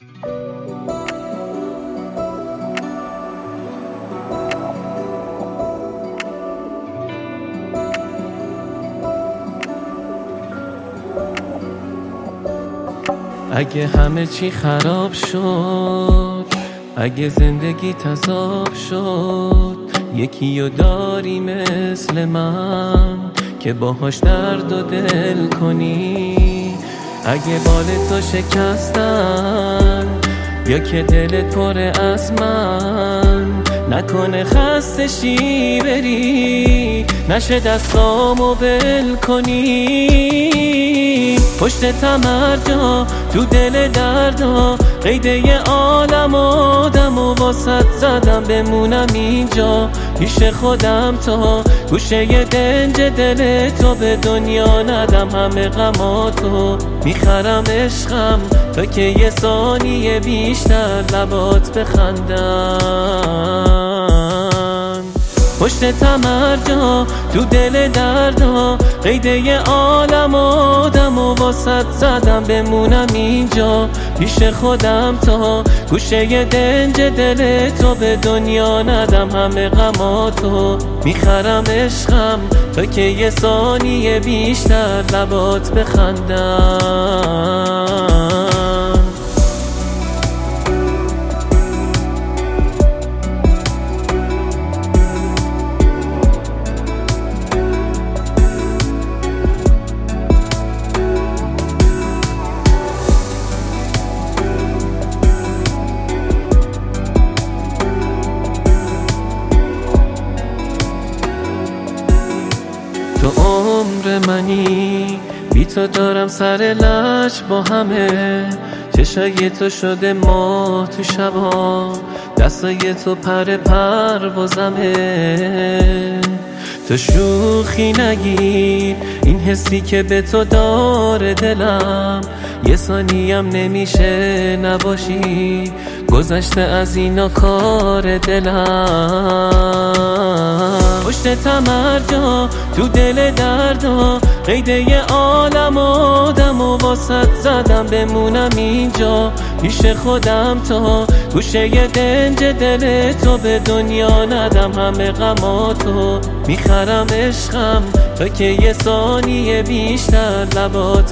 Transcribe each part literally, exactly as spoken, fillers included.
اگه همه چی خراب شد، اگه زندگی تذاب شد، یکی رو داری مثل من که باهاش درد و دل کنی. اگه بال تو شکستن یا که دلت پره از من، نکنه خسته شی بری، نشه دستامو ول کنی. پشت تمرجا تو دل دردا، قیده عالم آدم و واسط زدم بمونم اینجا پیش خودم تا گوشه دنج دل تو به دنیا ندم. همه غماتو میخرم عشقم تا که یه ثانیه بیشتر لبات بخندن. پشت تمرجا تو دل دردا، قیده عالم آدم و واسط زدم بمونم اینجا پیش خودم تا گوشه دنج دل تو به دنیا ندم. همه غماتو میخرم عشقم تا که یه ثانیه بیشتر لبات بخندن. تو عمر منی، بی تو دارم سر لج با همه، چشای تو شده ماه تو شبا، دستای تو پر پروازمه. تو شوخی نگیر این حسی که به تو داره دلم، یه ثانیم نمیشه نباشی، گذشته از اینا کار دلم. پشت تمرجا تو دل دردا، قیده عالم آدم و واسط زدم بمونم اینجا پیش خودم تا گوشه دنج دل تو به دنیا ندم. همه غماتو میخرم عشقم تا که یه ثانیه بیشتر لبات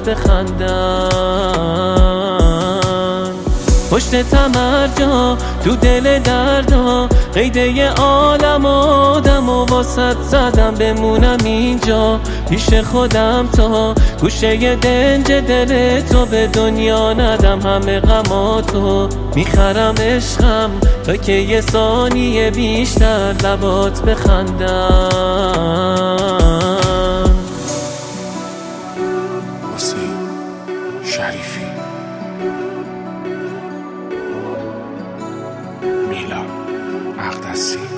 بخندن. پشت تمرجا تو دل دردا، قیده عالم آدم و واسط زدم بمونم اینجا پیش خودم تا گوشه دنج دل تو به دنیا ندم. همه غماتو میخرم عشقم تا که یه ثانیه بیشتر لبات بخندن. حسین شریفی، میلاد مقدسی.